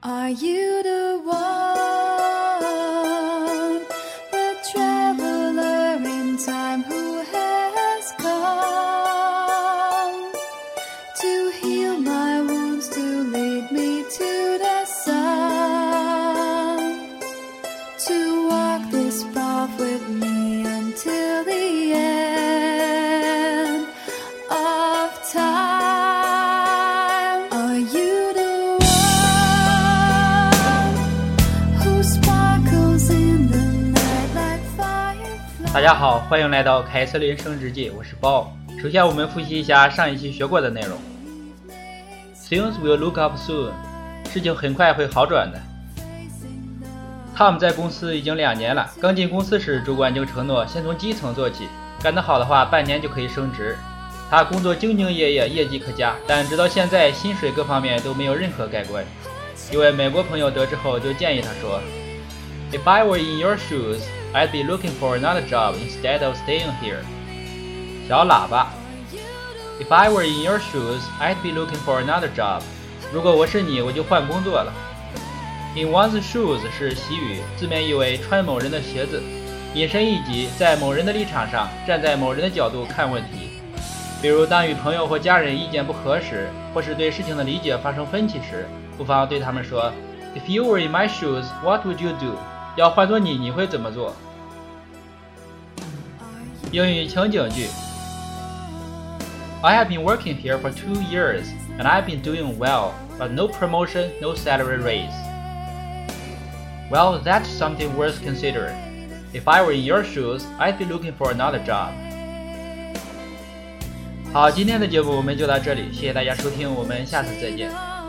Are you the one, the traveler in time who has come to heal my wounds, to lead me to the sun, to walk this path with me until the end of time? Are you the one who sparkles in the night like fireflies? 大家好，欢迎来到凯瑟琳生日记，我是包。首先我们复习一下上一期学过的内容。Things will look up soon， 事情很快会好转的。Tom 在公司已经2年了，刚进公司时主管就承诺先从基层做起，干得好的话半年就可以升职。他工作兢兢业业，业绩可嘉，但直到现在薪水各方面都没有任何改观。一位美国朋友得知后就建议他说， If I were in your shoes, I'd be looking for another job instead of staying here. 小喇叭。If I were in your shoes, I'd be looking for another job. 如果我是你，我就换工作了。In one's shoes 是习语，字面意为穿某人的鞋子，引申一级，在某人的立场上，站在某人的角度看问题。比如当与朋友或家人意见不合时，或是对事情的理解发生分歧时，不妨对他们说 If you were in my shoes, what would you do? 要换作你会怎么做？英语情景句 I have been working here for 2 years and I've been doing well, but no promotion, no salary raise. Well, that's something worth considering. If I were in your shoes, I'd be looking for another job. 好，今天的节目我们就到这里，谢谢大家收听，我们下次再见。